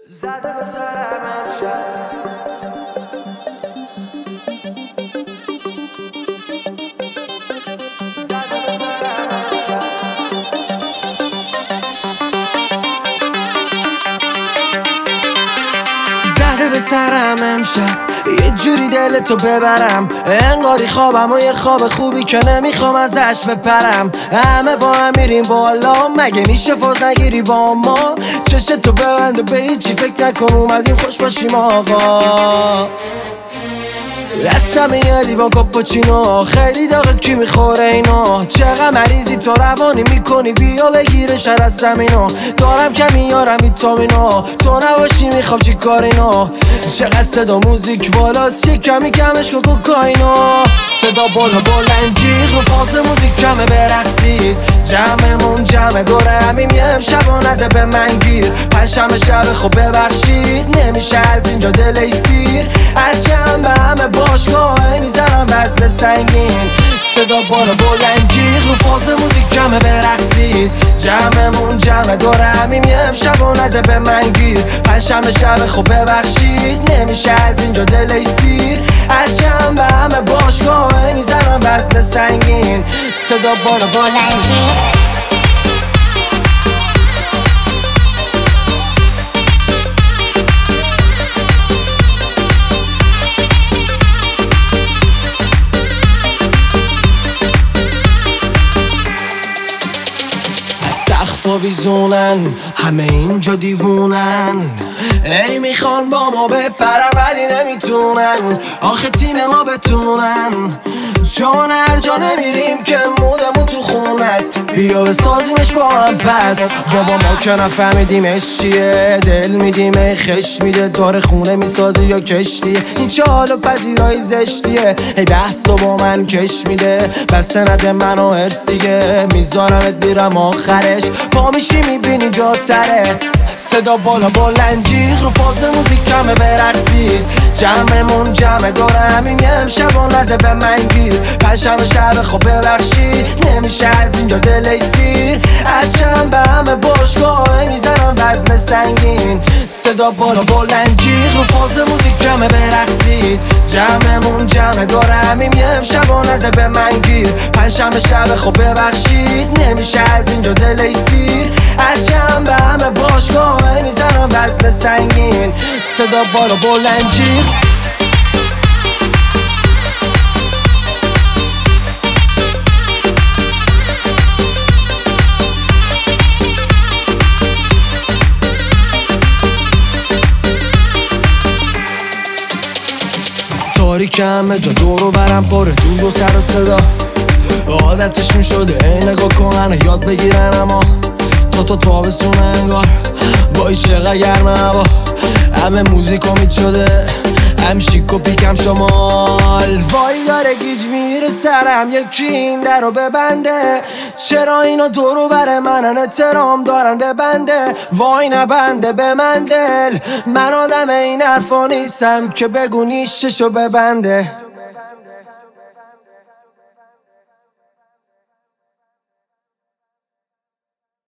زده به سرم امشب زده به سرم امشب زده به سرم امشب یه جوری دلتو ببرم انگاری خوابم و یه خواب خوبی که نمیخوام ازش بپرم. همه با هم میریم بالا، مگه میشه فاز نگیری با ما؟ چشتو ببند و به هیچی فکر نکن، اومدیم خوش باشیم آقا. دستم یه لیوان کاپوچینو، خیلی داغه کی میخوره اینو؟ چقدر مریضی تو روانی میکنی، بیا بگیره شر از زمینو. دارم کمی یارم ویتامینو، تو نباشی میخوام چی کار اینو؟ چقدر صدا موزیک بالاست، یه کمی کمش کو کوکائینو. صدا بالا بلند جیغ رو فاز موزیک کمه برقصید. جمعمون جمع دوره همیم یه امشب و نده به من گیر. پنجشنبه شب خب ببخشید، نمیشه از اینجا دلی سیر. از چند به همه باشگاه میزنم وزن سنگین. صدا بالا بلند جیغ رو فاز موزیک کمه برقصید. جمعمون جمع دوره همیم یه امشب و نده به من گیر. پنجشنبه شب خب ببخشید، نمیشه از اینجا دلی سیر. از چند به همه باشگاه میزنم وزن سنگین. صدا بالا بلند جیغ. سقفا بیزونن، همه اینجا دیوونن. ای میخوان با ما بپرن ولی نمیتونن، آخه تیم ما بتونن. چون هر جا نمیریم که مودمون تو خون هست، بیا بسازیمش با هم پس. بابا ما که نفهمیدیمش چیه، دل میدیم ای خش میده، داره خونه میسازی یا کشتیه. این چه حال و پذیرایی زشتیه، ای بحث تو با من کش میده. بس نده منو هرس دیگه، میذارمت میرم آخرش. پا میشی میبینی جا تره. صدا بالا بلند جیغ رو فاز موزیک کمه برقصید. جمعمون جمع دوره همین یه امشب و نده به من گیر. پنجشنبه شب خب ببخشید، نمیشه از اینجا دلی سیر. از چند به همه باشگاه میزنم وزن سنگین. صدا بالا بلند جیغ رو فاز موزیک کمه برقصید. جمعمون جمع دوره همین یه امشب و نده به من گیر. پنجشنبه شب خب ببخشید، نمیشه از اینجا دلی سیر. از چند به همه باشگاه میزنم وزن سنگین. صدا بالا بلند جیغ. تاریک همه جا دورو برم پاره دود و سر و صدا. عادتشون شده ای نگاه کنن یاد بگیرن، اما تو تابستونه انگار. وای چقدر گرمه هوا، همه موزیک امید شده، هم شیک و پیکم شمال. وای داره گیج میره سرم، یکی این در رو ببنده. چرا اینا دورو بر منن، احترام دارن ببنده. وای نبنده به من دل، من آدم این حرفا نیستم که بگو نیششو ببنده.